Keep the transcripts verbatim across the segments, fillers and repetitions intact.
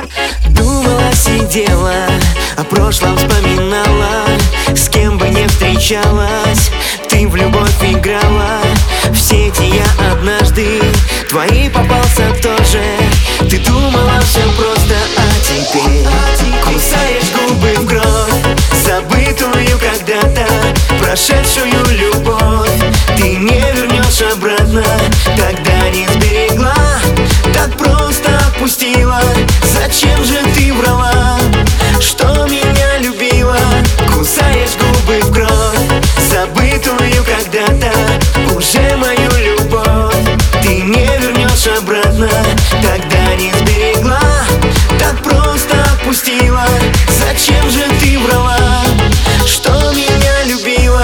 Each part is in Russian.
Думала, сидела, о прошлом вспоминала. С кем бы не встречалась, ты в любовь играла. В сети я однажды, твои попался тоже. Ты думала, все просто, а теперь кусаешь губы в кровь, забытую когда-то, прошедшую любовь. Ты не вернешь обратно, тогда не сберегла, так просто отпустила. Зачем же ты врала, что меня любила? Кусаешь губы в кровь, забытую когда-то, уже мою любовь. Ты не вернешь обратно, тогда не сберегла, так просто отпустила. Зачем же ты врала, что меня любила?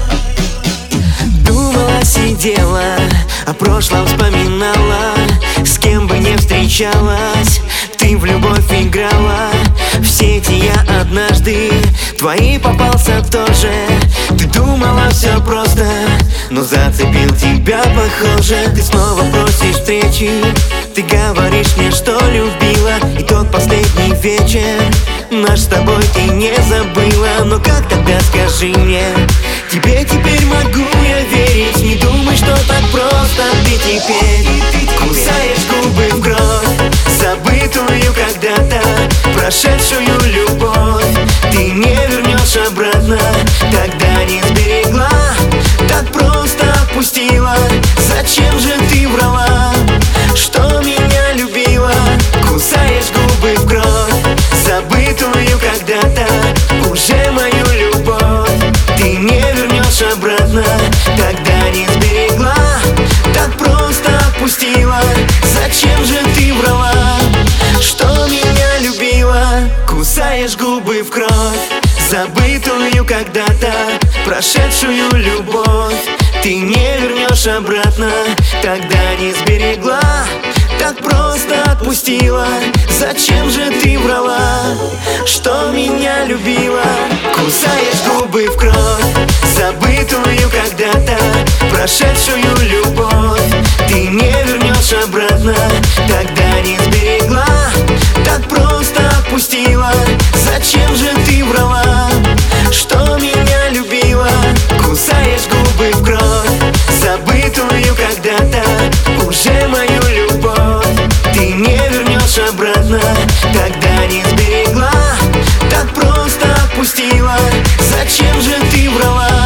Думала, сидела, о прошлом вспоминала. С кем бы не встречалась, ты в любовь играла. В сети я однажды, твои попался тоже. Ты думала, все просто, но зацепил тебя, похоже. Ты снова просишь встречи, ты говоришь мне, что любила. И тот последний вечер наш с тобой ты не забыла. Но как тогда, скажи мне, тебе теперь могу я верить? Не думай, что так просто. Ты теперь кусаешь губы в кровь, забытую когда-то, прошедшую любовь. Ты не вернешь обратно, тогда не сберегла, так просто отпустила. Зачем же ты врала, что меня любила? Кусаешь губы в кровь, забытую когда-то, уже мою любовь. Ты не вернешь обратно, тогда не сберегла, так просто отпустила. Зачем же ты врала, что меня любила? Кусаешь губы в кровь, забытую когда-то, прошедшую любовь. Ты не вернешь обратно, тогда не сберегла, так просто отпустила. Зачем же ты врала, что меня любила? Кусаешь губы в кровь, забытую когда-то, прошедшую любовь. Ты не вернешь обратно, тогда не сберегла, так просто отпустила. Зачем же ты врала, что меня любила? Кусаешь губы в кровь, забытую когда-то, уже мою любовь. Ты не вернешь обратно, тогда не сберегла, так просто отпустила. Зачем же ты врала?